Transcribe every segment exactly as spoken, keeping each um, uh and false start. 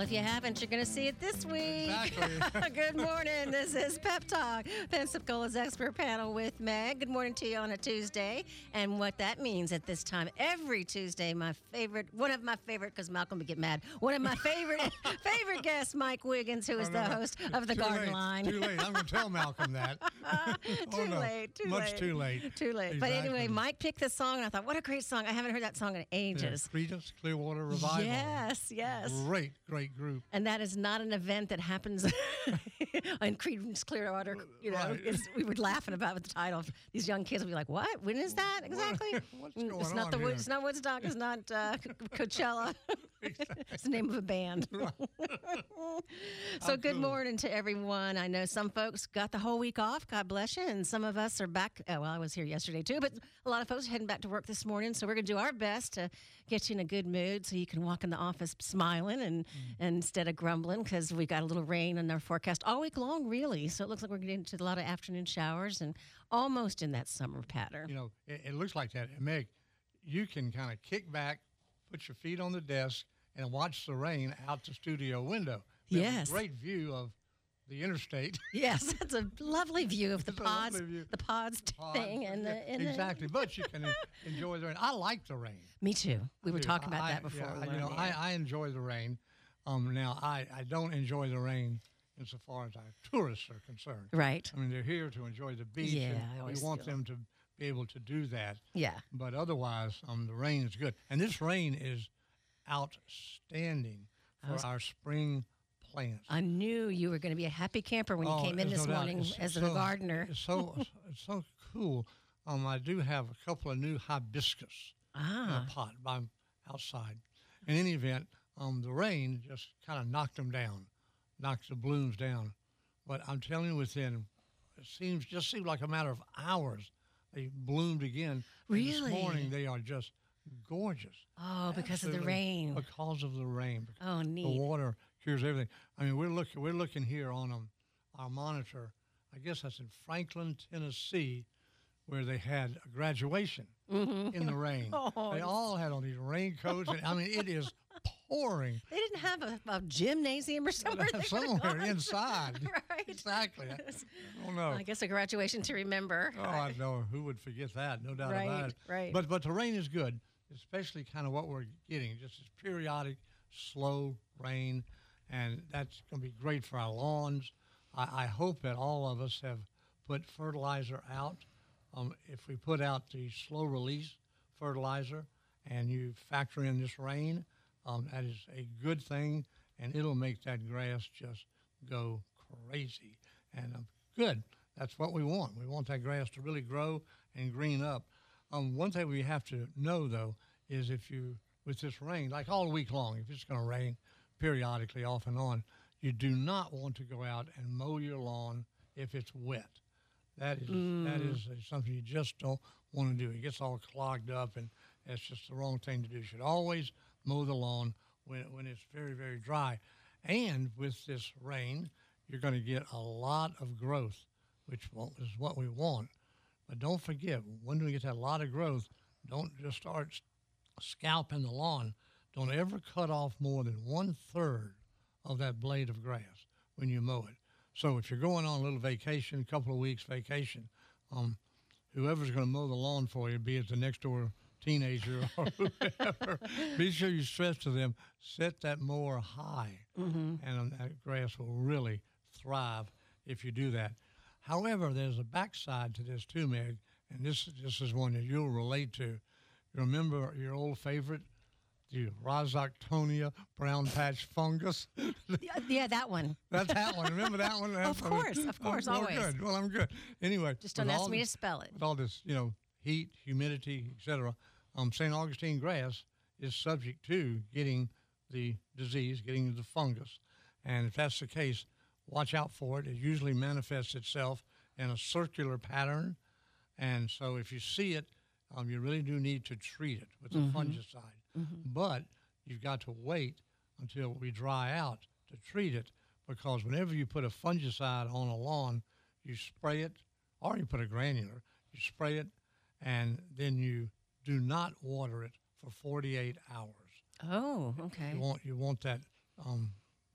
if you haven't, you're going to see it this week. Exactly. Good morning. This is Pep Talk, Pensacola's expert panel with Meg. Good morning to you on a Tuesday. And what that means at this time, every Tuesday, my favorite, one of my favorite, because Malcolm would get mad, one of my favorite favorite guests, Mike Wiggins, who is Oh, no, the no. host of The Too Garden late. Line. Too late. I'm going to tell Malcolm that. too Oh, no. late. Too Much late. too late. Too late. But Exactly. anyway, Mike picked this song, and I thought, what a great song. I haven't heard that song in ages. Yeah, Creedence Clearwater Revival. Yes, yes. Great, great group. And that is not an event that happens in Creedence Clearwater. You know, Right. it's, we were laughing about the title. These young kids will be like, "What? When is that exactly?" What's Mm, going it's not on the here? Wood- it's not Woodstock. It's not uh, C- Coachella. It's the name of a band. So good cool. morning to everyone. I know some folks got the whole week off. God bless you. And some of us are back. Uh, well, I was here yesterday too, but a lot of folks are heading back to work this morning. So we're going to do our best to get you in a good mood so you can walk in the office smiling and, Mm. and instead of grumbling, because we got a little rain in our forecast all week long, really. So it looks like we're getting into a lot of afternoon showers and almost in that summer pattern. You know, it, it looks like that. And Meg, you can kind of kick back, put your feet on the desk, and watch the rain out the studio window. We have a Yes. great view of the interstate. Yes, it's a lovely view of the It's a pods, lovely view. the pods thing, and the, and the- exactly. But you can en- enjoy the rain. I like the rain. Me too. We were do. talking about I- that before. yeah, we you went know, on the I, air. I enjoy the rain. Um, now, I, I don't enjoy the rain insofar as our tourists are concerned. Right. I mean, they're here to enjoy the beach, Yeah, I and we always want feel- them to be able to do that. Yeah. But otherwise, um, the rain is good. And this rain is outstanding for was- our spring plants. I knew you were going to be a happy camper when you Oh, came in there's this no doubt. morning It's as so- a gardener. It's so, it's so cool. Um, I do have a couple of new hibiscus in Ah, a pot by outside. In any event, um, the rain just kind of knocked them down, knocked the blooms down. But I'm telling you, within it seems just seemed like a matter of hours, they bloomed again. And Really? this morning they are just gorgeous. oh, because of the Absolutely rain. Because of the rain. Oh, The neat. water cures everything. I mean, we're looking we're looking here on um, our monitor. I guess that's in Franklin, Tennessee, where they had a graduation in the rain. Oh, they it's- all had on these raincoats, and I mean, it is pouring They didn't have a, a gymnasium or somewhere. they could've somewhere gone. inside. Right. Exactly. I don't know. I guess a graduation to remember. Oh, I know. Who would forget that? No doubt Right, about it. right. But but the rain is good, especially kind of what we're getting, just this periodic, slow rain, and that's going to be great for our lawns. I, I hope that all of us have put fertilizer out. Um, if we put out the slow release fertilizer and you factor in this rain, um, that is a good thing, and it'll make that grass just go crazy. And um, good. That's what we want. We want that grass to really grow and green up. Um, one thing we have to know, though, is if you, with this rain, like all week long, if it's going to rain periodically off and on, you do not want to go out and mow your lawn if it's wet. That is that is uh, something you just don't want to do. It gets all clogged up, and that's just the wrong thing to do. You should always mow the lawn when when it's very, very dry. And with this rain, you're going to get a lot of growth, which wa- is what we want. But don't forget, when we get that lot of growth, don't just start s- scalping the lawn. Don't ever cut off more than one third of that blade of grass when you mow it. So if you're going on a little vacation, a couple of weeks vacation, um, whoever's going to mow the lawn for you, be it the next door teenager or whoever, be sure you stress to them, set that mower high, and um, that grass will really thrive if you do that. However, there's a backside to this too, Meg, and this, this is one that you'll relate to. You remember your old favorite, the Rhizoctonia brown patch fungus? Yeah, yeah, that one. That's that one. Remember that one? Of course, of course, oh, well, always. Good. Well, I'm good. Anyway, Just don't with ask all me to this- spell it. With all this, you know, heat, humidity, et cetera, um, Saint Augustine grass is subject to getting the disease, getting the fungus. And if that's the case, watch out for it. It usually manifests itself in a circular pattern. And so if you see it, um, you really do need to treat it with a fungicide. But you've got to wait until we dry out to treat it, because whenever you put a fungicide on a lawn, you spray it, or you put a granular, you spray it, and then you do not water it for forty-eight hours. Oh, okay. You want you want that um,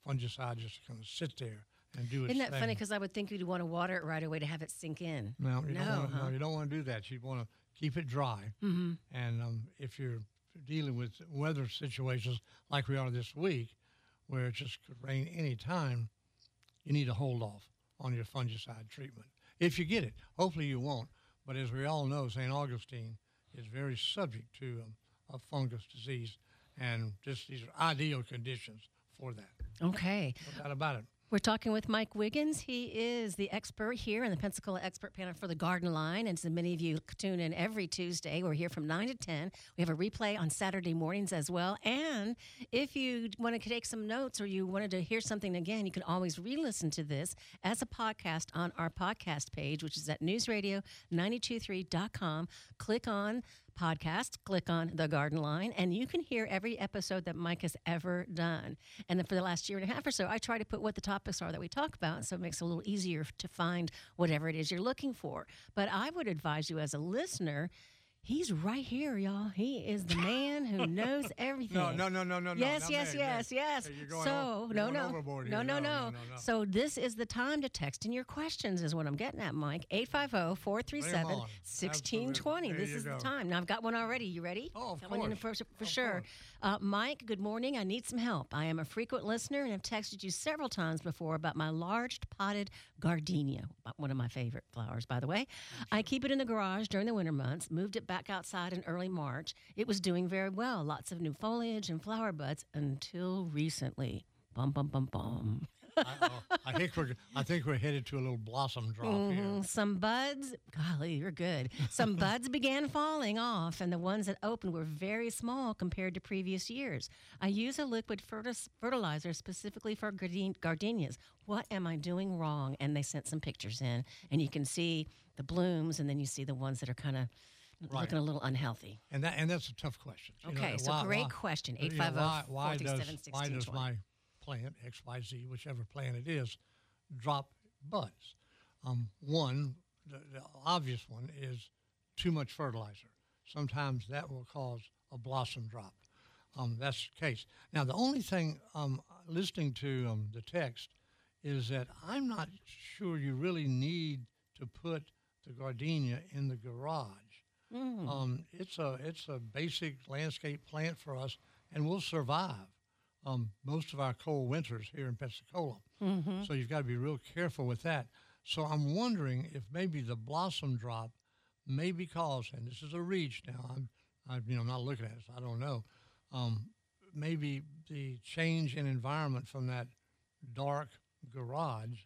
fungicide just to kind of sit there and do its Isn't that thing. funny? Because I would think you'd want to water it right away to have it sink in. No, you No, don't want to, huh? no, you don't want to do that. You want to keep it dry. Mm-hmm. And um, if you're dealing with weather situations like we are this week, where it just could rain any time, you need to hold off on your fungicide treatment. If you get it, hopefully you won't. But as we all know, Saint Augustine is very subject to um, a fungus disease, and just these are ideal conditions for that. Okay. No doubt about it. We're talking with Mike Wiggins. He is the expert here in the Pensacola Expert Panel for the Garden Line. And so many of you tune in every Tuesday. We're here from nine to ten. We have a replay on Saturday mornings as well. And if you want to take some notes or you wanted to hear something again, you can always re-listen to this as a podcast on our podcast page, which is at news radio nine two three dot com. Click on podcast, click on The Garden Line, and you can hear every episode that Mike has ever done. And then for the last year and a half or so, I try to put what the topics are that we talk about, so it makes it a little easier to find whatever it is you're looking for. But I would advise you as a listener, he's right here, y'all. He is the man who knows everything. No, no, no, no, no, Yes, no. yes, Meg, yes, Meg. yes. Hey, you're going So, o- you're no, going no, overboard no, here. no, No, no, no, no, no. So this is the time to text in your questions is what I'm getting at, Mike. eight five zero, four three seven, one six two zero. Absolutely. There This you is go. the time. Now, I've got one already. You ready? Oh, of got one in course. for, for Of sure. course. Uh, Mike, good morning. I need some help. I am a frequent listener and have texted you several times before about my large potted gardenia, one of my favorite flowers, by the way. I keep it in the garage during the winter months, moved it back outside in early March. It was doing very well, lots of new foliage and flower buds until recently. Bum, bum, bum, bum. I, oh, I think we're I think we're headed to a little blossom drop here. Mhm. Some buds, golly, you're good. Some buds began falling off, and the ones that opened were very small compared to previous years. I use a liquid fertis- fertilizer specifically for garden- gardenias. What am I doing wrong? And they sent some pictures in, and you can see the blooms, and then you see the ones that are kind of Right. looking a little unhealthy. And that and that's a tough question. You know, Okay, so why- great why- question. you know, eight five zero, why- four why three does- seven, one Why six does two zero. my plant, X Y Z, whichever plant it is, drop buds? Um, one, the, the obvious one is too much fertilizer. Sometimes that will cause a blossom drop. Um, that's the case. Now, the only thing um, listening to um, the text is that I'm not sure you really need to put the gardenia in the garage. Mm. Um, it's a it's a basic landscape plant for us, and we'll survive um, most of our cold winters here in Pensacola. Mm-hmm. So you've got to be real careful with that. So I'm wondering if maybe the blossom drop may be caused, and this is a reach now. I'm, I, you know, I'm not looking at it, so I don't know. Um, maybe the change in environment from that dark garage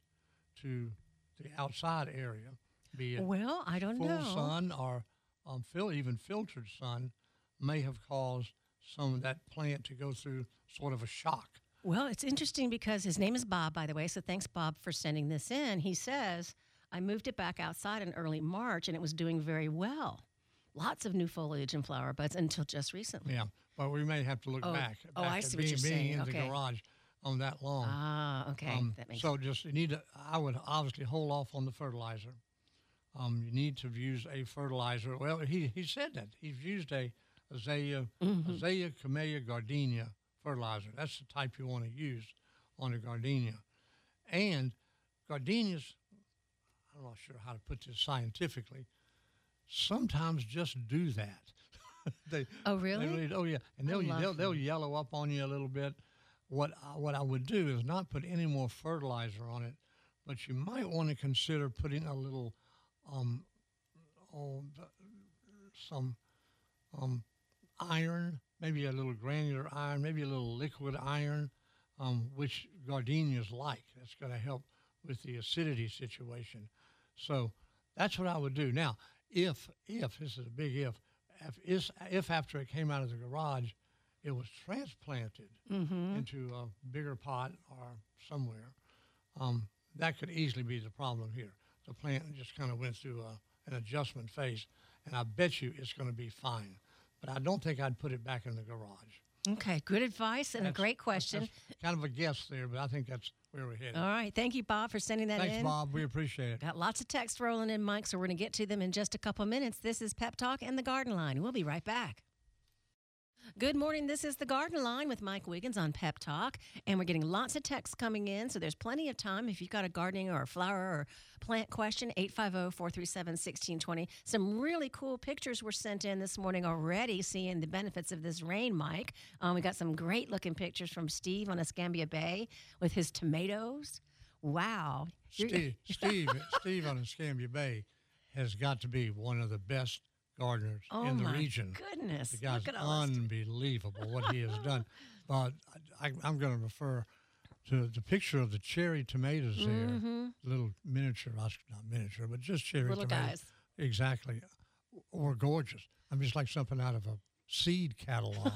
to the outside area, be it Well, I don't full know. sun or um, fil- even filtered sun, may have caused some of that plant to go through sort of a shock. Well, it's interesting because his name is Bob, by the way, so thanks, Bob, for sending this in. He says, I moved it back outside in early March, and it was doing very well. Lots of new foliage and flower buds until just recently. Yeah, but we may have to look Oh, back. oh, back I at see what being, you're being saying. in Okay. the garage on that long. Ah, okay. Um, that makes so just you need to. I would obviously hold off on the fertilizer. Um, you need to use a fertilizer. Well, he he said that he's used a azalea Mhm. azalea camellia gardenia fertilizer. That's the type you want to use on a gardenia. And gardenias, I'm not sure how to put this scientifically. Sometimes just do that. they, Oh, they really? oh yeah, and I they'll love they'll, they'll them. yellow up on you a little bit. What I, what I would do is not put any more fertilizer on it, but you might want to consider putting a little um, oh, some um, iron, maybe a little granular iron, maybe a little liquid iron, um, which gardenias like. That's going to help with the acidity situation. So that's what I would do. Now, if if this is a big if, if is if after it came out of the garage, it was transplanted Mm-hmm. into a bigger pot or somewhere, um, that could easily be the problem here. The plant just kind of went through a, an adjustment phase, and I bet you it's going to be fine. But I don't think I'd put it back in the garage. Okay, good advice and a That's- great question. That's kind of a guess there, but I think that's where we're headed. All right, thank you, Bob, for sending that Thanks, in. Bob. We appreciate it. Got lots of text rolling in, Mike, so we're going to get to them in just a couple minutes. This is Pep Talk and the Garden Line. We'll be right back. Good morning. This is the Garden Line with Mike Wiggins on Pep Talk, and we're getting lots of texts coming in, so there's plenty of time. If you've got a gardening or a flower or plant question, eight five zero, four three seven, one six two zero. Some really cool pictures were sent in this morning already, seeing the benefits of this rain, Mike. Um, we got some great-looking pictures from Steve on Escambia Bay with his tomatoes. Wow. Steve, Steve, Steve on Escambia Bay has got to be one of the best gardeners Oh in the my region. goodness. The guy's Look at all this. unbelievable what he has done. But I, I'm going to refer to the picture of the cherry tomatoes there, Mm-hmm. little miniature, not miniature, but just cherry Little tomatoes. guys. Exactly. Were gorgeous. I mean, it's like something out of a seed catalog.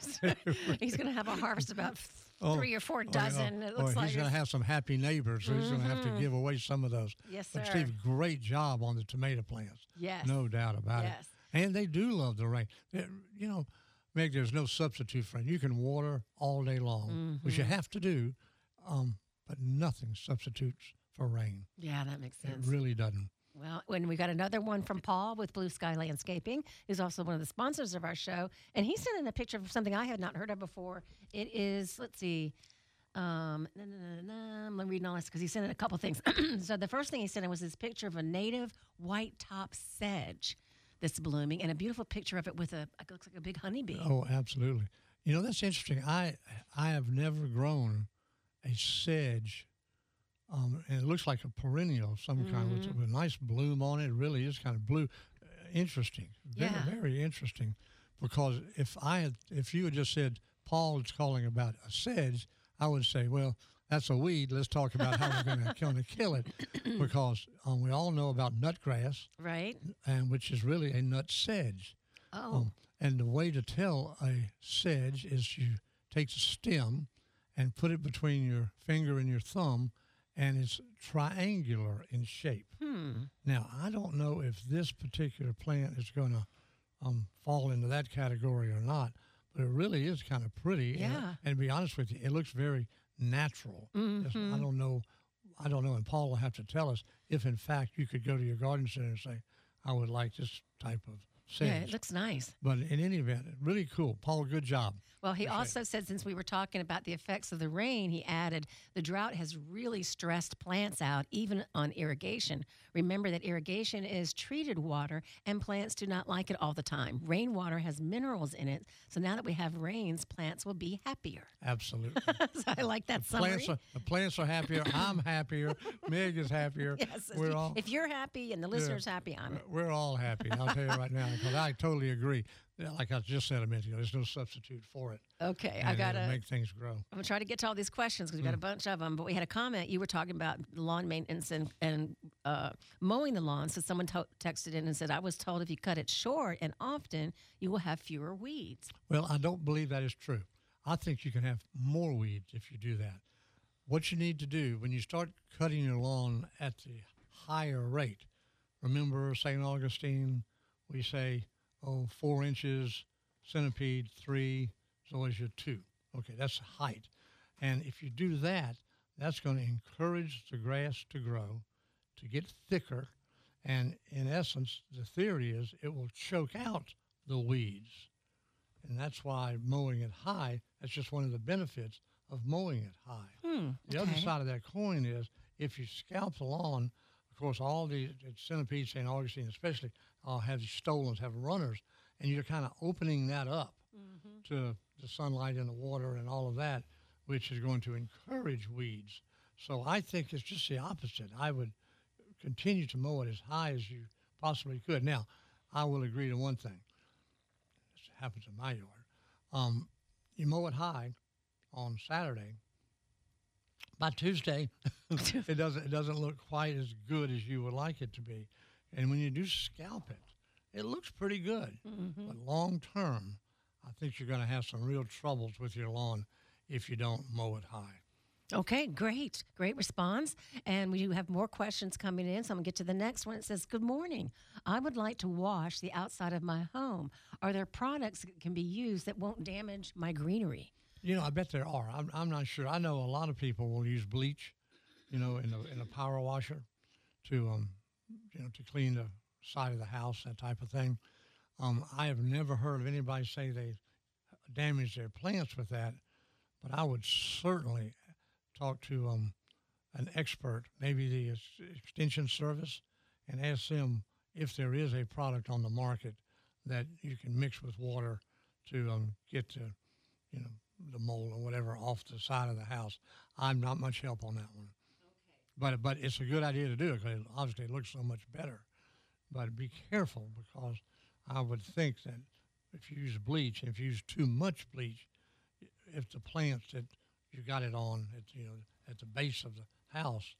He's going to have a harvest about Oh, three or four oh, dozen. oh, It oh, looks like he's going to it's- have some happy neighbors, so he's going to have to give away some of those. Yes, But sir. Steve, great job on the tomato plants. Yes. No doubt about Yes. it. And they do love the rain. They- You know, Meg, there's no substitute for rain. You can water all day long, which you Mm-hmm. have to do, um, but nothing substitutes for rain. Yeah, that makes It sense. really doesn't. Well, when we got another one from Paul with Blue Sky Landscaping, who's also one of the sponsors of our show, and he sent in a picture of something I had not heard of before. It is, let's see, um, na, na, na, na, I'm reading all this because he sent in a couple things. So the first thing he sent in was this picture of a native white top sedge that's blooming, and a beautiful picture of it with a, it looks like a big honeybee. Oh, absolutely. You know, that's interesting. I I have never grown a sedge, um, and it looks like a perennial of some kind with, with a nice bloom on it. It really is kind of blue. Uh, interesting. Very, Yeah. very interesting. Because if I had, if you had just said, Paul is calling about a sedge, I would say, well, that's a weed. Let's talk about how we're going to kind of kill it. Because um, we all know about nutgrass, Right? and which is really a nut sedge. Oh, Um, and the way to tell a sedge is you take the stem and put it between your finger and your thumb, and it's triangular in shape. hmm. Now, I don't know if this particular plant is going to um, fall into that category or not, but it really is kind of pretty. And, Yeah. and to be honest with you, it looks very natural. It's- Mhm. I don't know. I don't know, and Paul will have to tell us if, in fact, you could go to your garden center and say, I would like this type of sedge. Yeah, it looks nice. But in any event, really cool. Paul, good job. Well, he Appreciate also said, since we were talking about the effects of the rain, he added, the drought has really stressed plants out, even on irrigation. Remember that irrigation is treated water, and plants do not like it all the time. Rainwater has minerals in it, so now that we have rains, plants will be happier. Absolutely. So I like that summary. plants are, the plants are happier. I'm happier. Meg is happier. Yes, if, We're you- all, if you're happy and the listener's happy, I'm we're all happy. I'll tell you right now, because I totally agree. Yeah, like I just said a minute ago, there's no substitute for it. okay. And I it'll gotta. make things grow. I'm gonna try to get to all these questions because we got a Mm. bunch of them. But we had a comment. You were talking about lawn maintenance and and uh, mowing the lawn. So someone to- texted in and said, "I was told if you cut it short and often, you will have fewer weeds." Well, I don't believe that is true. I think you can have more weeds if you do that. What you need to do when you start cutting your lawn at the higher rate, remember Saint Augustine, we say, oh, four inches, centipede, three, as long as you're two. Okay, that's height. And if you do that, that's going to encourage the grass to grow, to get thicker, and in essence, the theory is it will choke out the weeds. And that's why mowing it high, that's just one of the benefits of mowing it high. Hmm, The other okay. side of that coin is if you scalp the lawn, of course, all these centipedes, Saint Augustine especially, uh, have these stolons, have runners, and you're kind of opening that up Mm-hmm. to the sunlight and the water and all of that, which is going to encourage weeds. So I think it's just the opposite. I would continue to mow it as high as you possibly could. Now, I will agree to one thing. This happens in my yard. Um, you mow it high on Saturday. By Tuesday, it doesn't it doesn't look quite as good as you would like it to be. And when you do scalp it, it looks pretty good. Mm-hmm. But long term, I think you're going to have some real troubles with your lawn if you don't mow it high. Okay, great. Great response. And we do have more questions coming in, so I'm going to get to the next one. It says, good morning. I would like to wash the outside of my home. Are there products that can be used that won't damage my greenery? You know, I bet there are. I'm, I'm not sure. I know a lot of people will use bleach, you know, in a, in a power washer to, um, you know, to clean the side of the house, that type of thing. Um, I have never heard of anybody say they damage their plants with that. But I would certainly talk to um, an expert, maybe the ex- extension service, and ask them if there is a product on the market that you can mix with water to um, get the, you know, the mold or whatever off the side of the house. I'm not much help on that one. Okay. But but it's a good idea to do it because obviously it looks so much better. But be careful because I would think that if you use bleach, if you use too much bleach, if the plants that you got it on at you know at the base of the house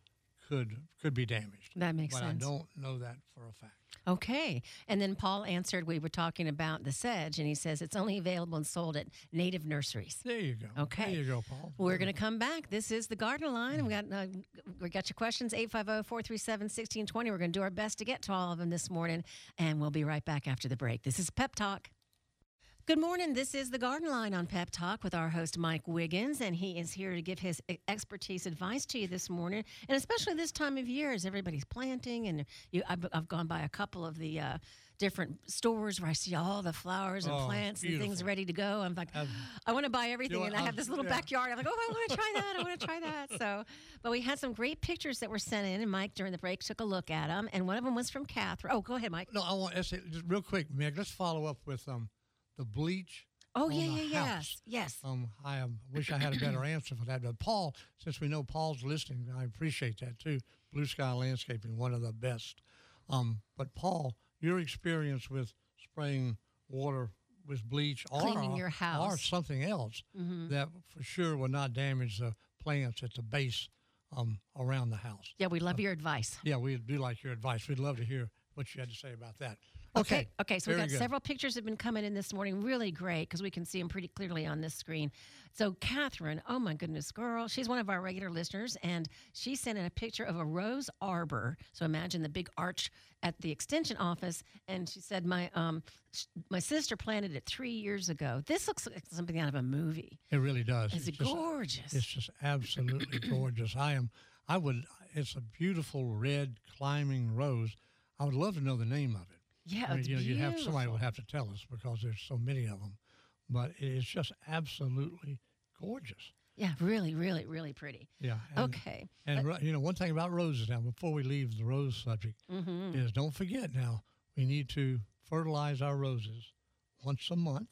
could could be damaged. That makes but sense. But I don't know that for a fact. Okay. And then Paul answered, we were talking about the sedge, and he says it's only available and sold at native nurseries. There you go. Okay. There you go, Paul. We're going to come back. This is the Garden Line. We got uh, we got your questions, eight five zero, four three seven, one six two zero. We're going to do our best to get to all of them this morning, and we'll be right back after the break. This is Pep Talk. Good morning. This is the Garden Line on Pep Talk with our host, Mike Wiggins, and he is here to give his expertise advice to you this morning, and especially this time of year as everybody's planting. And you, I've, I've gone by a couple of the uh, different stores where I see all the flowers and Oh, plants beautiful. and things ready to go. I'm like, I've- I want to buy everything, You know, and I have I've- this little yeah. backyard. I'm like, oh, I want to try that. I want to try that. So, but we had some great pictures that were sent in, and Mike during the break took a look at them, and one of them was from Catherine. Oh, go ahead, Mike. No, I want to say just real quick, Meg. Let's follow up with um the bleach. Oh, on yeah, the yeah, house. yes, yes. Um, I um, wish I had a better answer for that. But Paul, since we know Paul's listening, I appreciate that too. Blue Sky Landscaping, one of the best. Um, but Paul, your experience with spraying water with bleach or Cleaning your or house. something else Mm-hmm. that for sure will not damage the plants at the base um, around the house. Yeah, we love your advice. Yeah, we do like your advice. We'd love to hear what you had to say about that. Okay. Okay. So we very got good. several pictures have been coming in this morning. Really great because we can see them pretty clearly on this screen. So Catherine, oh my goodness, girl, she's one of our regular listeners, and she sent in a picture of a rose arbor. So imagine the big arch at the extension office, and she said my um sh- my sister planted it three years ago. This looks like something out of a movie. It really does. It's, It's just- gorgeous. It's just absolutely gorgeous. I am. I would. It's a beautiful red climbing rose. I would love to know the name of it. yeah, I mean, it's you know, you'd have somebody beautiful. would have to tell us because there's so many of them. But it's just absolutely gorgeous. Yeah, really, really, really pretty. Yeah. And, Okay. And ro- you know, one thing about roses now, before we leave the rose subject, Mm-hmm. is don't forget now we need to fertilize our roses once a month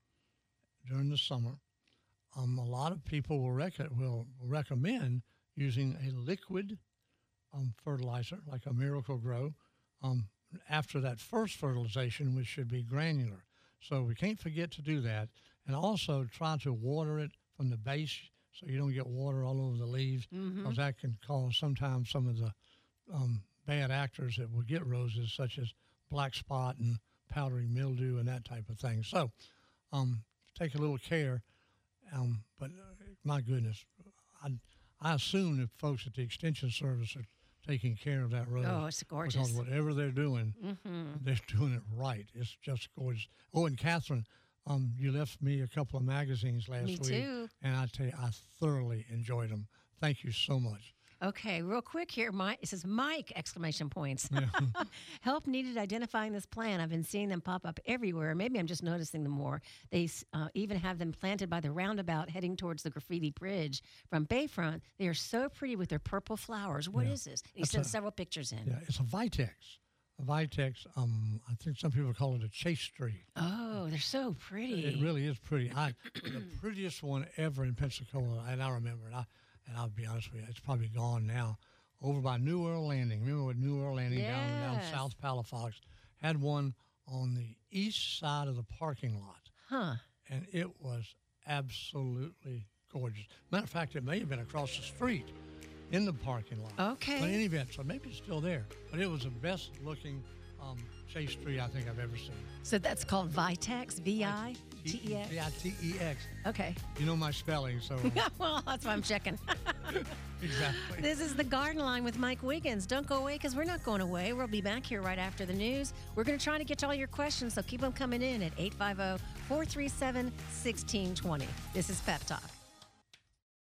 during the summer. Um, a lot of people will, rec- will recommend using a liquid um, fertilizer like a Miracle Grow um, after that first fertilization, which should be granular. So we can't forget to do that. And also try to water it from the base so you don't get water all over the leaves, Mm-hmm. because that can cause sometimes some of the um, bad actors that will get roses, such as black spot and powdery mildew and that type of thing. So um, take a little care. Um, but uh, my goodness, I, I assume that folks at the Extension Service are taking care of that rose. Oh, it's gorgeous. Because whatever they're doing, Mm-hmm. they're doing it right. It's just gorgeous. Oh, and Catherine, um, you left me a couple of magazines last Me week. too. And I tell you, I thoroughly enjoyed them. Thank you so much. Okay, real quick here, Mike. It says Mike! Exclamation points. Help needed identifying this plant. I've been seeing them pop up everywhere. Maybe I'm just noticing them more. They uh, even have them planted by the roundabout heading towards the graffiti bridge from Bayfront. They are so pretty with their purple flowers. What Yeah. is this? He That's sent a- several pictures in. Yeah, it's a Vitex. A Vitex, um, I think some people call it a chase tree. Oh, they're so pretty. It really is pretty. I, the prettiest one ever in Pensacola, and I remember it. I, and I'll be honest with you, it's probably gone now. Over by New Earl Landing. Remember what New Earl Landing down down Yes. South Palafox had one on the east side of the parking lot, Huh. and it was absolutely gorgeous. Matter of fact, it may have been across the street in the parking lot. Okay. But in any event, so maybe it's still there. But it was the best looking um, chase tree I think I've ever seen. So that's called Vitex, V I T E X. V I T E X. Okay. You know my spelling, so Well, that's why I'm checking. exactly. This is the Garden Line with Mike Wiggins. Don't go away because we're not going away. We'll be back here right after the news. We're going to try to get to all your questions, so keep them coming in at eight five zero, four three seven, one six two zero. This is Pep Talk.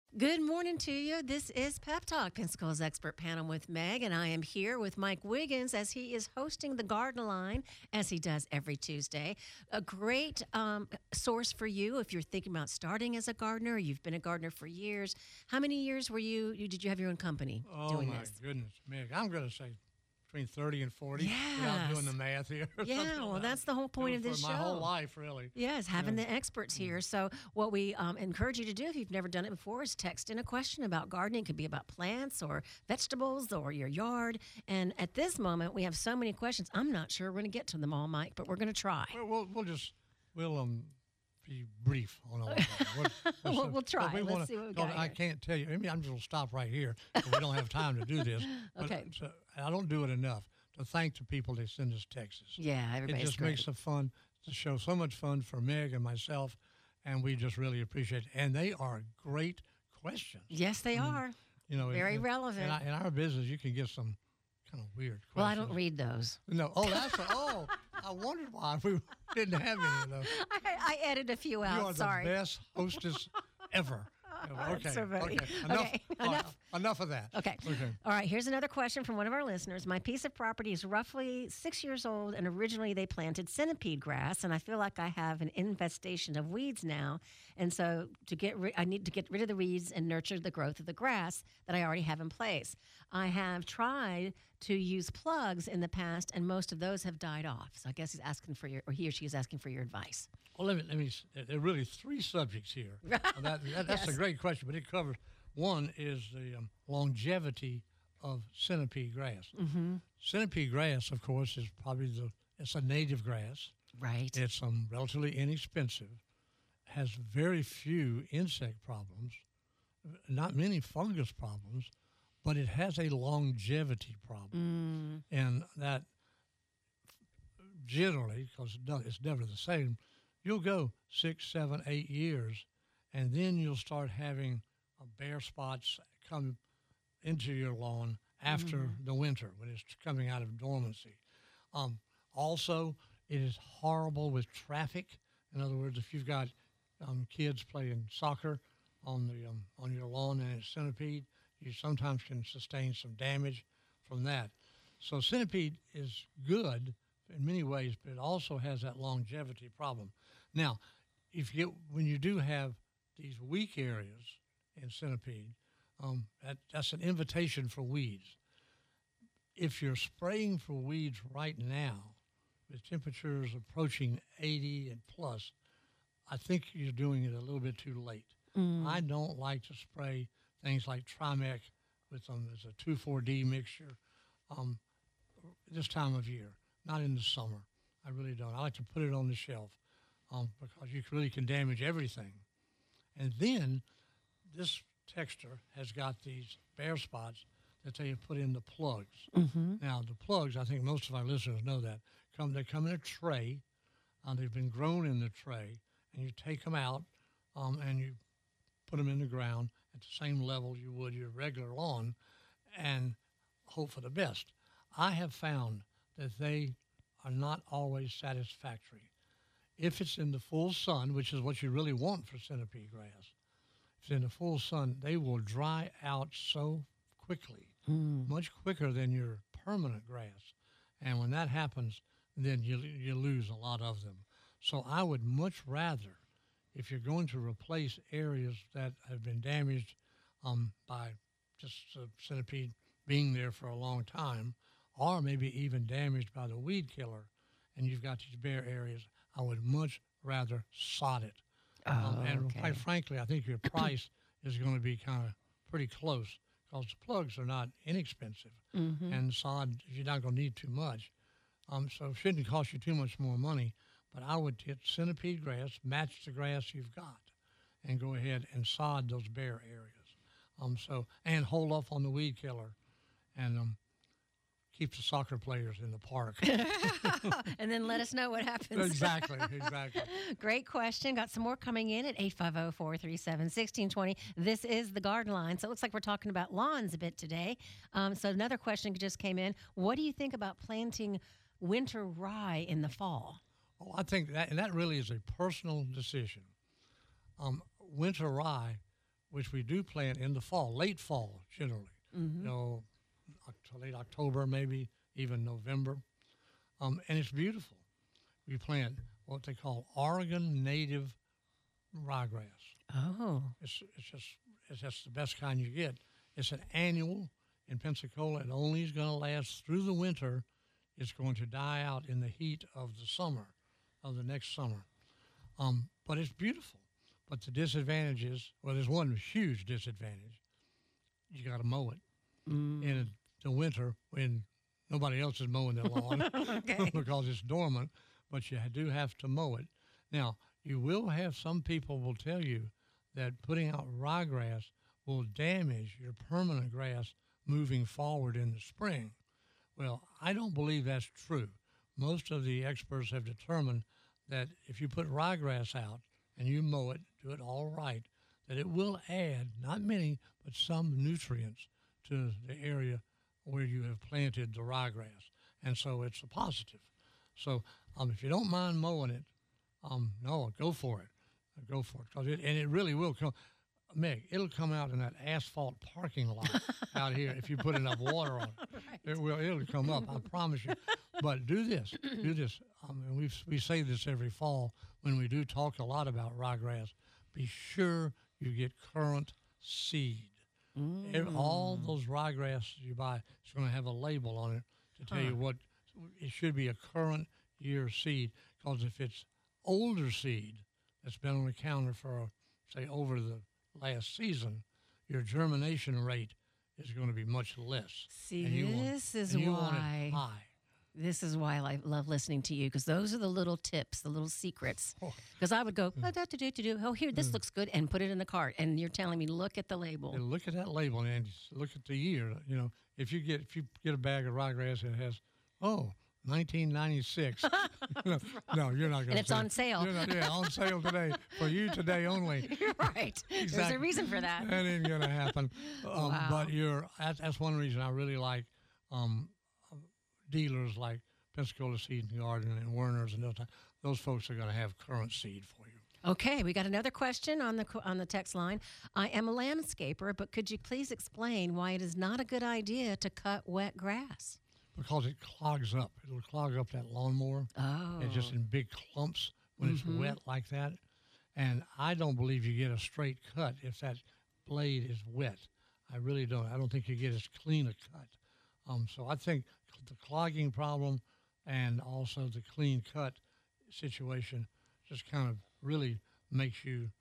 Good morning to you. This is Pep Talk, Pensacola's expert panel with Meg, and I am here with Mike Wiggins as he is hosting the Garden Line, as he does every Tuesday. A great um, source for you if you're thinking about starting as a gardener. You've been a gardener for years. How many years were you, you did you have your own company oh doing my this? goodness, Meg, I'm going to say between thirty and forty. Yes. Without doing the math here. Yeah, well, that's the whole point of for this my show. whole life, really. Yes, having Yeah. the experts here. So what we um, encourage you to do if you've never done it before is text in a question about gardening. It could be about plants or vegetables or your yard. And at this moment, we have so many questions. I'm not sure we're going to get to them all, Mike, but we're going to try. Well, we'll, we'll just we'll um be brief on all of that. We'll, We'll- we'll try. we Let's wanna- see what we don't- got I here. can't tell you. I mean, I'm just going to stop right here. We don't have time to do this. But, Okay. so, I don't do it enough to thank the people that send us texts. Yeah, It everybody's just great. makes the fun, the show so much fun for Meg and myself, and we just really appreciate it. And they are great questions. Yes, they are. You know, Very in, relevant. In our, in our business, you can get some kind of weird questions. Well, I don't read those. No. Oh, that's a, oh. I wondered why we didn't have any of those. I, I added a few out. You are Sorry. the best hostess ever. Okay. so funny. Okay. Enough, Okay, all right, enough. enough of that. Okay. Okay. All right. Here's another question from one of our listeners. My piece of property is roughly six years old, and originally they planted centipede grass, and I feel like I have an infestation of weeds now. And so to get ri- I need to get rid of the weeds and nurture the growth of the grass that I already have in place. I have tried to use plugs in the past, and most of those have died off. So I guess he's asking for your, or he or she is asking for your advice. Well, let me, let me, s- there are really three subjects here. Uh, that, that, that's a Yes. great question, but it covers, one is the um, longevity of centipede grass. Mm-hmm. Centipede grass, of course, is probably the, it's a native grass. Right. It's um, relatively inexpensive, has very few insect problems, not many fungus problems, but it has a longevity problem. Mm. And that generally, because it's never the same, you'll go six, seven, eight years, and then you'll start having uh, bare spots come into your lawn after Mm. the winter when it's coming out of dormancy. Um, also, it is horrible with traffic. In other words, if you've got um, kids playing soccer on the um, on your lawn and it's centipede, you sometimes can sustain some damage from that. So centipede is good in many ways, but it also has that longevity problem. Now, if you get, when you do have these weak areas in centipede, um, that, that's an invitation for weeds. If you're spraying for weeds right now, with temperatures approaching eighty and plus, I think you're doing it a little bit too late. Mm. I don't like to spray things like Trimec with them as a two four D mixture um, this time of year, not in the summer. I really don't. I like to put it on the shelf um, because you really can damage everything. And then this texture has got these bare spots that they have put in the plugs. Mm-hmm. Now, the plugs, I think most of our listeners know that, come they come in a tray. Uh, they've been grown in the tray, and you take them out um, and you put them in the ground at the same level you would your regular lawn and hope for the best. I have found that they are not always satisfactory. If it's in the full sun, which is what you really want for centipede grass, if it's in the full sun, they will dry out so quickly, Mm. much quicker than your permanent grass. And when that happens, then you, you lose a lot of them. So I would much rather, if you're going to replace areas that have been damaged um, by just uh, centipede being there for a long time, or maybe even damaged by the weed killer, and you've got these bare areas, I would much rather sod it. Oh, Um, and okay. quite frankly, I think your price is going to be kind of pretty close because the plugs are not inexpensive, Mm-hmm. and sod you're not going to need too much. Um, so it shouldn't cost you too much more money. But I would get centipede grass, match the grass you've got, and go ahead and sod those bare areas. Um, so and hold off on the weed killer, and um, keep the soccer players in the park. And then let us know what happens. Exactly, exactly. Great question. Got some more coming in at eight five zero, four three seven, one six two zero. This is the Garden Line. So it looks like we're talking about lawns a bit today. Um, so another question just came in. What do you think about planting winter rye in the fall? Oh, I think that, and that really is a personal decision. Um, winter rye which we do plant in the fall, late fall generally. Mm-hmm. You know, oct- late October, maybe even November, um, and it's beautiful. We plant what they call Oregon native ryegrass. Oh. It's it's just it's just the best kind you get. It's an annual in Pensacola. It only is going to last through the winter. It's going to die out in the heat of the summer, of the next summer. Um, but it's beautiful. But the disadvantage is, well, there's one huge disadvantage. You got to mow it Mm. in the winter when nobody else is mowing their lawn Okay. because it's dormant. But you do have to mow it. Now, you will have some people will tell you that putting out ryegrass will damage your permanent grass moving forward in the spring. Well, I don't believe that's true. Most of the experts have determined that if you put ryegrass out and you mow it, do it all right, that it will add, not many, but some nutrients to the area where you have planted the ryegrass. And so it's a positive. So um, if you don't mind mowing it, um, no, go for it. Go for it. 'Cause it. And it really will come. Meg, it'll come out in that asphalt parking lot out here if you put enough water on it. Right. It will. It'll come up. I promise you. But do this. Do this. Um, and we we say this every fall when we do talk a lot about ryegrass. Be sure you get current seed. Mm. Ev- All those ryegrass you buy is going to have a label on it to tell you Huh. what it should be, a current year seed. Because if it's older seed that's been on the counter for, say, over the last season, your germination rate is going to be much less. See, And you want- this is and you want it why high. this is why I love listening to you, because those are the little tips, the little secrets. Oh. Because I would go, oh, da, da, da, da, da. Oh, here, this Mm. looks good, and put it in the cart. And you're telling me, look at the label. And look at that label and just look at the year. You know, if you get if you get a bag of ryegrass and it has, oh, nineteen ninety-six. no, no, you're not going to. And it's on sale. You're not, yeah, on sale today for you today only. You're right. There's Exactly. a reason for that. That ain't going to happen. Um, Wow. But you're that's, that's one reason I really like um, dealers like Pensacola Seed and Garden and Werner's and those. Those folks are going to have current seed for you. Okay, we got another question on the qu- on the text line. I am a landscaper, but could you please explain why it is not a good idea to cut wet grass? Because it clogs up. It'll clog up that lawnmower. Oh, It's just in big clumps when Mhm. it's wet like that. And I don't believe you get a straight cut if that blade is wet. I really don't. I don't think you get as clean a cut. Um, so I think the clogging problem and also the clean cut situation just kind of really makes you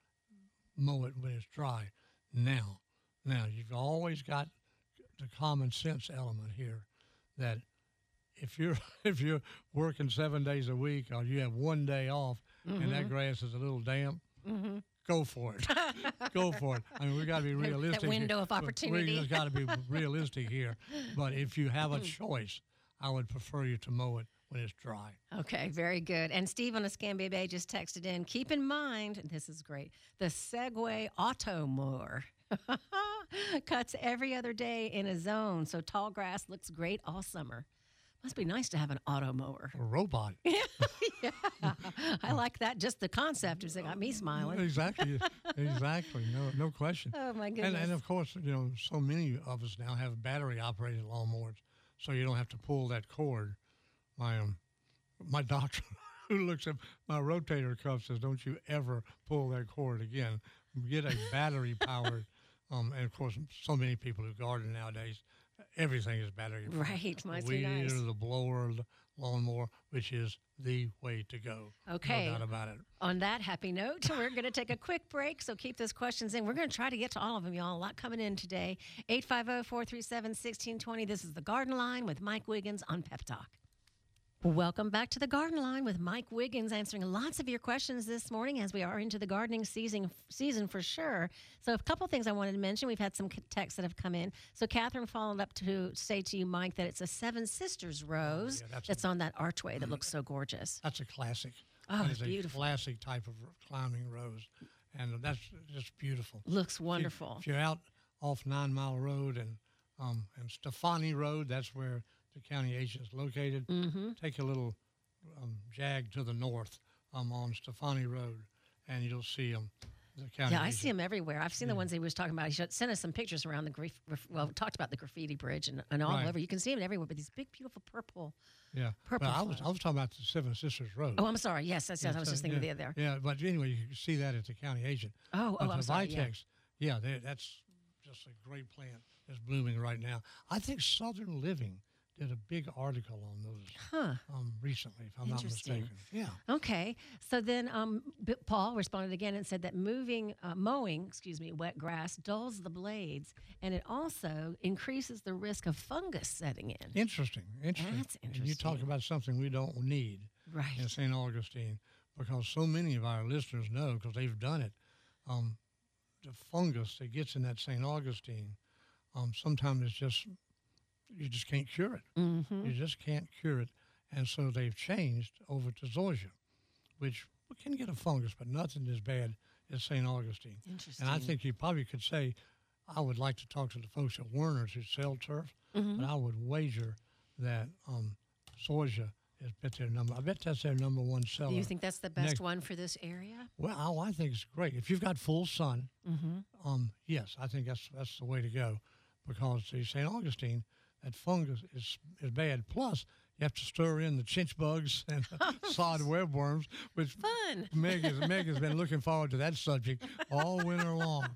mow it when it's dry. Now, now you've always got the common sense element here that if you're if you're working seven days a week or you have one day off and that grass is a little damp, mm-hmm. go for it. Go for it. I mean, we got to be That- realistic. that window here. of opportunity. We just got to be realistic here. But if you have a choice, I would prefer you to mow it when it's dry. Okay, very good. And Steve on Escambia Bay just texted in, keep in mind, this is great, the Segway Auto Mower cuts every other day in a zone, so tall grass looks great all summer. Must be nice to have an auto mower. A robot. Yeah, I like that. Just the concept is it got me smiling. Exactly. Exactly. No, no question. Oh, my And, goodness. and of course, you know, so many of us now have battery-operated lawnmowers, so you don't have to pull that cord. My um, my doctor, who looks at my rotator cuff, says, "Don't you ever pull that cord again. Get a battery-powered." um, and of course, so many people who garden nowadays, everything is battery-powered. Right, The must be weed nice. eater, the blower, the lawnmower, which is the way to go. Okay. No doubt about it. On that happy note, we're going to take a quick break, so keep those questions in. We're going to try to get to all of them, y'all. A lot coming in today. eight five zero, four three seven, one six two zero. This is The Garden Line with Mike Wiggins on Pep Talk. Welcome back to The Garden Line with Mike Wiggins, answering lots of your questions this morning as we are into the gardening season season for sure. So a couple things I wanted to mention. We've had some c- texts that have come in. So Catherine followed up to say to you, Mike, that it's a Seven Sisters rose yeah, that's that's, a- on that archway that looks so gorgeous. That's a classic. Oh, That it's is a beautiful. classic type of r- climbing rose, and that's just beautiful. Looks If you- wonderful. If you're out off Nine Mile Road and um, and Stefani Road, that's where the county agent is located. Mm-hmm. Take a little um, jag to the north um, on Stefani Road, and you'll see them. the county Yeah, I agent. see them everywhere. I've seen the Yeah. ones he was talking about. He showed, sent us some pictures around the graf- graf- well, we talked about the graffiti bridge and, and all Right. over. You can see them everywhere, but these big, beautiful purple. Yeah. Purple Well, I was flowers. I was talking about the Seven Sisters Road. Oh, I'm sorry. Yes, that's, yes, I was so, just thinking yeah, of the other. Yeah, but anyway, you can see that at the county agent. Oh, But oh, I'm the sorry. Yeah. Vitex, yeah, they- that's just a great plant that's blooming right now. I think Southern Living did a big article on those Huh. um, recently, if I'm not Interesting. mistaken. Yeah. Okay. So then um, B- Paul responded again and said that moving, uh, mowing, excuse me, wet grass dulls the blades, and it also increases the risk of fungus setting in. Interesting. Interesting. That's And you talk interesting. about something we don't need Right. in Saint Augustine, because so many of our listeners know, because they've done it, um, the fungus that gets in that Saint Augustine, um, sometimes it's just, you just can't cure it. Mm-hmm. You just can't cure it. And so they've changed over to zoysia, which can get a fungus, but nothing as bad as Saint Augustine. Interesting. And I think you probably could say, I would like to talk to the folks at Werner's who sell turf, Mhm. but I would wager that um, zoysia is bet their number. I bet that's their number one seller. Do you think that's the best next- one for this area? Well, oh, I think it's great. If you've got full sun, Mm-hmm. um, yes, I think that's that's the way to go, because the Saint Augustine, that fungus is is bad. Plus, you have to stir in the chinch bugs and sod webworms, which Fun. Meg, is, Meg has been looking forward to that subject all winter long.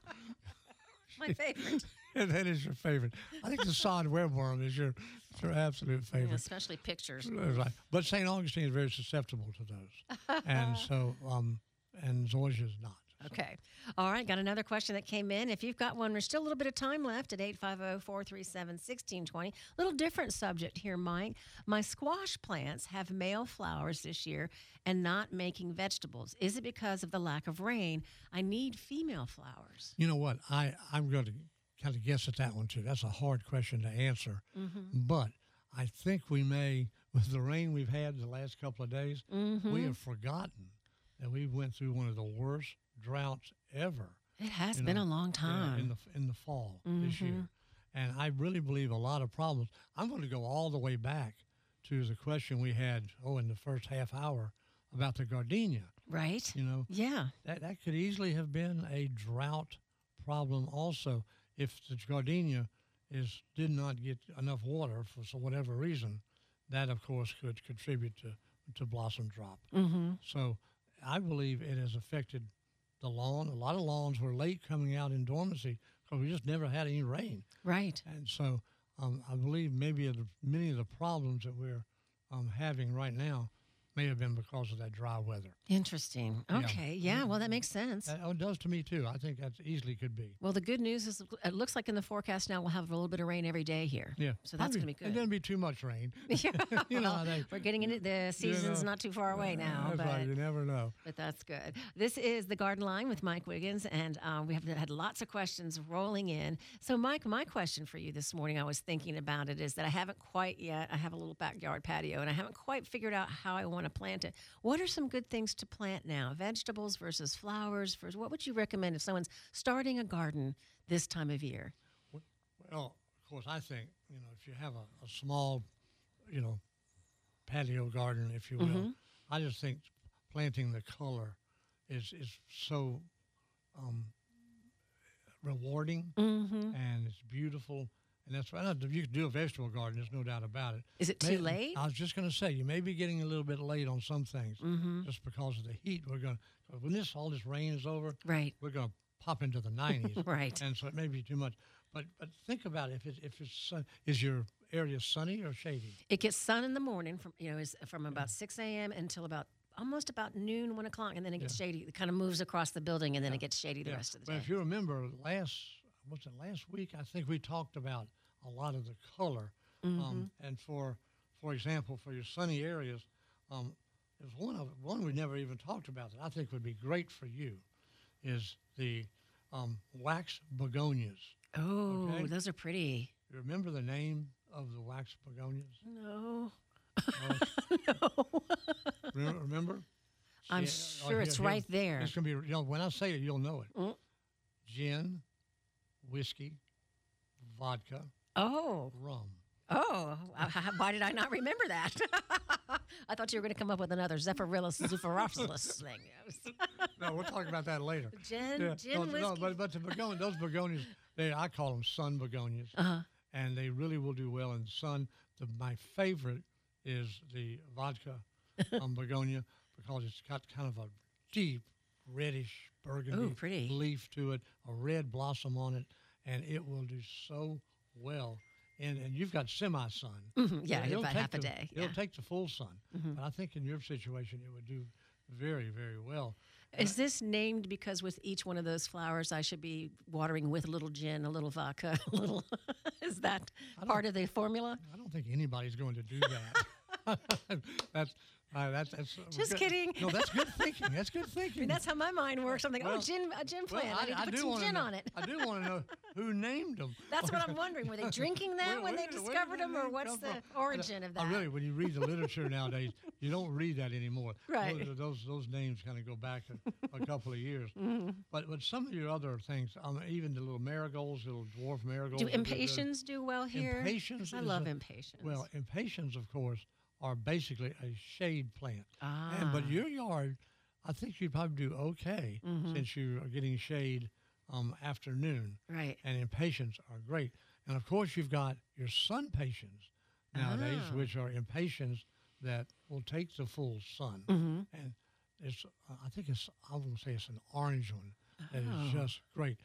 My favorite. And that is your favorite. I think the sod webworm is your your absolute Yeah, favorite. especially pictures. That's right. But Saint Augustine is very susceptible to those, and so um, and zoysia is not. So- Okay. All right. Got another question that came in. If you've got one, there's still a little bit of time left at eight five zero, four three seven, one six two zero. Little different subject here, Mike. My squash plants have male flowers this year and not making vegetables. Is it because of the lack of rain? I need female flowers. You know what? I, I'm going to kind of guess at that one, too. That's a hard question to answer. Mm-hmm. But I think we may, with the rain we've had the last couple of days, Mm-hmm. we have forgotten that we went through one of the worst droughts ever. It has you been know, a long yeah, time. in the in the fall this Mhm. year. And I really believe a lot of problems. I'm going to go all the way back to the question we had, oh, in the first half hour about the gardenia. Right? You know, Yeah. that, that could easily have been a drought problem also. If the gardenia is did not get enough water for so whatever reason, that of course could contribute to, to blossom drop. Mm-hmm. So I believe it has affected the lawn. A lot of lawns were late coming out in dormancy because we just never had any rain. Right. And so um, I believe maybe the, many of the problems that we're um, having right now may have been because of that dry weather. Interesting. Yeah. Okay. Yeah. Well, that makes sense. That, oh, it does to me too. I think that easily could be. Well, the good news is it looks like in the forecast now we'll have a little bit of rain every day here. Yeah. So that's Probably- gonna be good. It doesn't be too much rain. Yeah. You know well, how they- we're getting into the season's know, not too far away now, That's but right. You never know. but that's good. This is the Garden Line with Mike Wiggins, and uh, we have had lots of questions rolling in. So, Mike, my question for you this morning, I was thinking about it, is that I haven't quite yet. I have a little backyard patio, and I haven't quite figured out how I want to plant it. What are some good things to plant now? Vegetables versus flowers versus what would you recommend if someone's starting a garden this time of year? Well, of course, I think, you know, if you have a, a small, you know, patio garden, if you will, Mhm. I just think planting the color is is so um, rewarding Mm-hmm. and it's beautiful. And that's why you can do a vegetable garden, there's no doubt about it. Is it May- too late? I was just going to say, you may be getting a little bit late on some things Mm-hmm. just because of the heat. We're going to, when this all this rain is over, Right. we're going to pop into the nineties. Right. And so it may be too much. But but think about it. If it's, if it's sun, is your area sunny or shady? It gets sun in the morning from you know is from about six a.m. until about almost about noon, one o'clock, and then it gets shady. It kind of moves across the building, and then it gets shady the Yeah. rest of the But day. if you remember last, was it last week? I think we talked about a lot of the color. Mm-hmm. Um, and for for example, for your sunny areas, um, there's one of one we never even talked about that I think would be great for you, is the um, wax begonias. Oh, okay. those are pretty. You remember the name of the wax begonias? No, Uh, no. remember? remember? I'm Yeah, oh, sure here- it's here- right there. It's gonna be. You know, when I say it, you'll know it. Mm. Gin, whiskey, vodka, Oh, rum. Oh, uh, h- why did I not remember that? I thought you were going to come up with another Zephyrillus zoophorophilus thing. No, we'll talk about that later. Gin, Yeah, gin no, whiskey. no, but but the begonia, those begonias, they I call them sun begonias, Uh-huh. and they really will do well in the sun. The, my favorite is the vodka um, begonia because it's got kind of a deep reddish burgundy Ooh, pretty. leaf to it, a red blossom on it, and it will do so well. And, and you've got semi-sun. Mhm, yeah, It'll about take half a the- day, It'll yeah. take the full sun. Mhm. But I think in your situation, it would do very, very well. Is this named because with each one of those flowers, I should be watering with a little gin, a little vodka, a little? Is that part of the formula? I don't think anybody's going to do that. that's, uh, that's that's Just good. kidding. No, that's good thinking. That's good thinking. I mean, that's how my mind works. I'm thinking, Well- oh, gin, a gin well, plant. I, need to put do some wanna gin know, on it. I do want to know who named them. That's what I'm wondering. Were they drinking that Where- when where they did- where discovered did them, that or name what's come the from? origin of I that? really, when you read the literature nowadays, you don't read that anymore. Right. Those those, those names kind of go back a, a couple of years. Mm-hmm. But but some of your other things, um, even the little marigolds, little dwarf marigolds. Do are good. impatiens do well here? Impatiens 'Cause I is love a- impatiens. Well, impatiens, of course, are basically a shade plant. ah. And, but your yard, I think you'd probably do okay Mhm. since you are getting shade um, afternoon. right. And impatiens are great. And of course, you've got your sun patiens nowadays, Ah. which are impatiens that will take the full sun. Mm-hmm. And it's, uh, I think it's, I will say it's an orange one that Oh. is just great.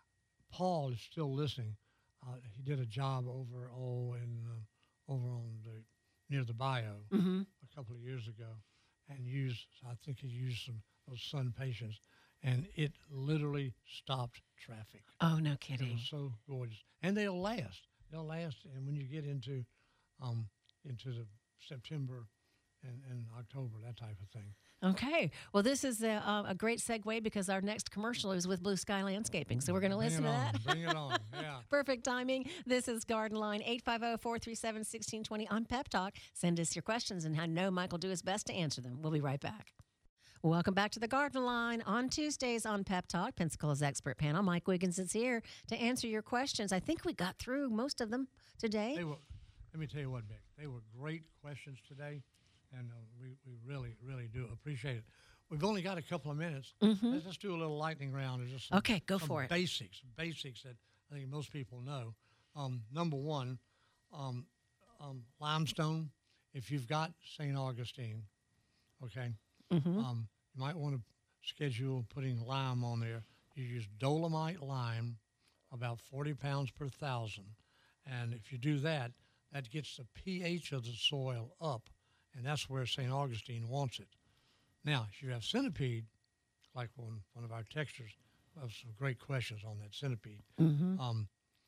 Paul is still listening. Uh, he did a job over, oh, in, uh, over on the, near the bio Mm-hmm. a couple of years ago, and used, I think he used some those sun patients, and it literally stopped traffic. Oh, no It kidding. was so gorgeous, and they'll last. They'll last, and when you get into, um, into the September and, and October, that type of thing. Okay. Well, this is a, uh, a great segue because our next commercial is with Blue Sky Landscaping. So we're going to Bring listen it to on, that. Bring it on. Yeah. Perfect timing. This is Garden Line eight five zero, four three seven, one six two zero on Pep Talk. Send us your questions, and I know Mike will do his best to answer them. We'll be right back. Welcome back to the Garden Line on Tuesdays on Pep Talk. Pensacola's expert panel. Mike Wiggins is here to answer your questions. I think we got through most of them today. They were. Let me tell you what, Beck. They were great questions today, and uh, we we really really do appreciate it. We've only got a couple of minutes. Mhm. Let's just do a little lightning round. There's just some, Okay, go some for it. Basics, basics that I think most people know. Um, number one, um, um, limestone. If you've got Saint Augustine, okay, Mhm. um, you might want to schedule putting lime on there. You use dolomite lime, about forty pounds per thousand, and if you do that, that gets the pH of the soil up, and that's where Saint Augustine wants it. Now, if you have centipede, like one, one of our texters have some great questions on that centipede, Mhm. um,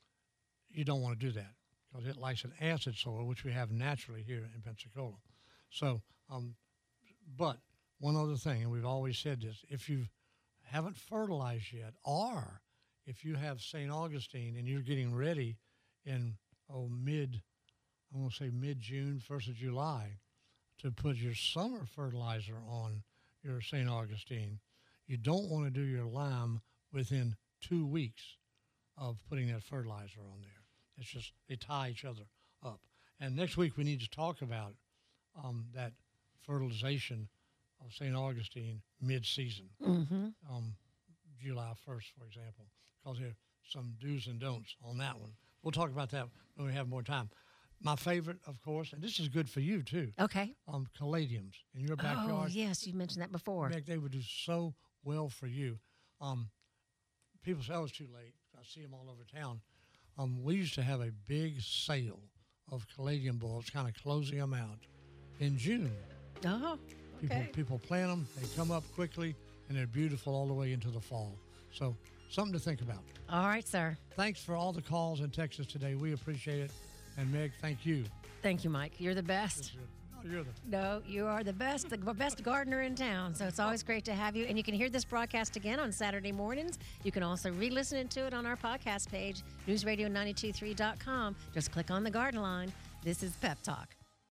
you don't want to do that because it likes an acid soil, which we have naturally here in Pensacola. So, um, but one other thing, and we've always said this, if you haven't fertilized yet, or if you have Saint Augustine and you're getting ready in, oh, mid, I'm going to say mid-June, first of July, to put your summer fertilizer on your Saint Augustine, you don't want to do your lime within two weeks of putting that fertilizer on there. It's just, they tie each other up. And next week we need to talk about um, that fertilization of Saint Augustine mid-season, Mhm. um, July first, for example, because there are some do's and don'ts on that one. We'll talk about that when we have more time. My favorite, of course, and this is good for you too, Okay. um, caladiums in your Oh, backyard. yes, you mentioned that before. Meg, they would do so well for you. Um, people say, oh, it's too late. I see them all over town. Um, we used to have a big sale of caladium bulbs, kind of closing them out in June. Oh, People, okay. people plant them, they come up quickly, and they're beautiful all the way into the fall. So something to think about. All right, sir. Thanks for all the calls and texts today. We appreciate it. And Meg, thank you. Thank you, Mike. You're the best. Oh, you're the No, you are the best, the best gardener in town. So it's always great to have you. And you can hear this broadcast again on Saturday mornings. You can also re-listen to it on our podcast page, news radio nine two three dot com. Just click on the Garden Line. This is Pep Talk.